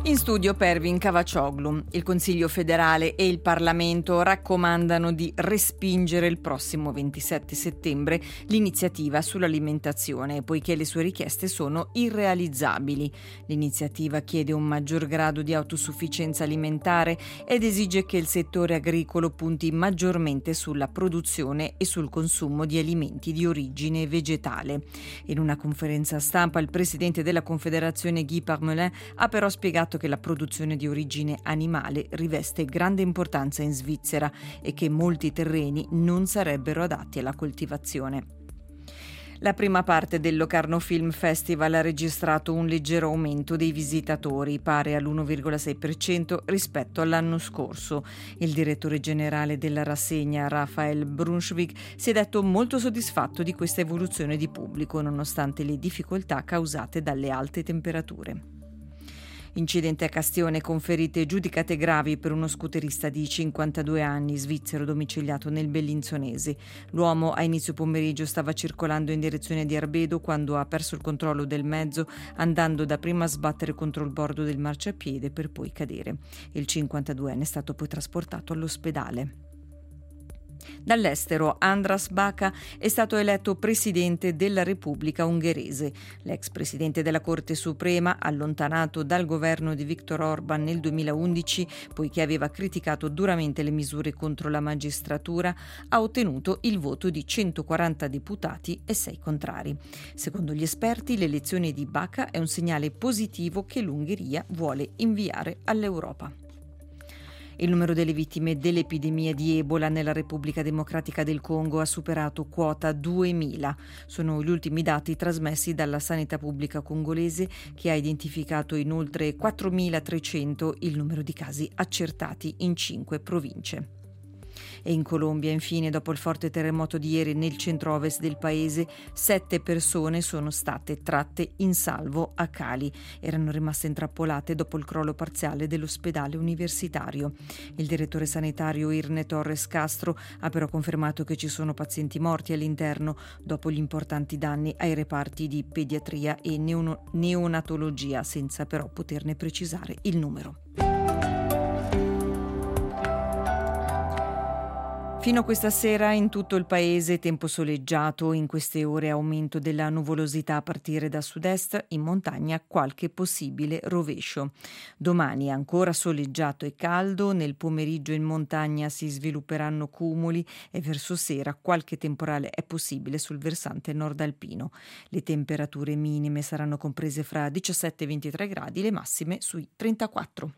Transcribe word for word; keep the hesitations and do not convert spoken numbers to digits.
In studio Pervin Cavaccioglu. Il Consiglio federale e il Parlamento raccomandano di respingere il prossimo ventisette settembre l'iniziativa sull'alimentazione, poiché le sue richieste sono irrealizzabili. L'iniziativa chiede un maggior grado di autosufficienza alimentare ed esige che il settore agricolo punti maggiormente sulla produzione e sul consumo di alimenti di origine vegetale. In una conferenza stampa il presidente della Confederazione Guy Parmelin ha però spiegato che la produzione di origine animale riveste grande importanza in Svizzera e che molti terreni non sarebbero adatti alla coltivazione. La prima parte del Locarno Film Festival ha registrato un leggero aumento dei visitatori, pari all'uno virgola sei per cento rispetto all'anno scorso. Il direttore generale della rassegna, Raphael Brunswick, si è detto molto soddisfatto di questa evoluzione di pubblico, nonostante le difficoltà causate dalle alte temperature. Incidente a Castione con ferite giudicate gravi per uno scooterista di cinquantadue anni, svizzero domiciliato nel Bellinzonese. L'uomo a inizio pomeriggio stava circolando in direzione di Arbedo quando ha perso il controllo del mezzo, andando dapprima a sbattere contro il bordo del marciapiede per poi cadere. Il cinquantaduenne è stato poi trasportato all'ospedale. Dall'estero, Andras Baka è stato eletto presidente della Repubblica ungherese. L'ex presidente della Corte Suprema, allontanato dal governo di Viktor Orban nel duemilaundici, poiché aveva criticato duramente le misure contro la magistratura, ha ottenuto il voto di centoquaranta deputati e sei contrari. Secondo gli esperti, l'elezione di Baka è un segnale positivo che l'Ungheria vuole inviare all'Europa. Il numero delle vittime dell'epidemia di Ebola nella Repubblica Democratica del Congo ha superato quota duemila. Sono gli ultimi dati trasmessi dalla sanità pubblica congolese, che ha identificato in oltre quattromilatrecento il numero di casi accertati in cinque province. E in Colombia, infine, dopo il forte terremoto di ieri nel centro-ovest del paese, sette persone sono state tratte in salvo a Cali. Erano rimaste intrappolate dopo il crollo parziale dell'ospedale universitario. Il direttore sanitario Irne Torres Castro ha però confermato che ci sono pazienti morti all'interno dopo gli importanti danni ai reparti di pediatria e neono- neonatologia, senza però poterne precisare il numero. Fino a questa sera in tutto il paese tempo soleggiato, in queste ore aumento della nuvolosità a partire da sud-est, in montagna qualche possibile rovescio. Domani ancora soleggiato e caldo, nel pomeriggio in montagna si svilupperanno cumuli e verso sera qualche temporale è possibile sul versante nord alpino. Le temperature minime saranno comprese fra diciassette e ventitré gradi, le massime sui trentaquattro.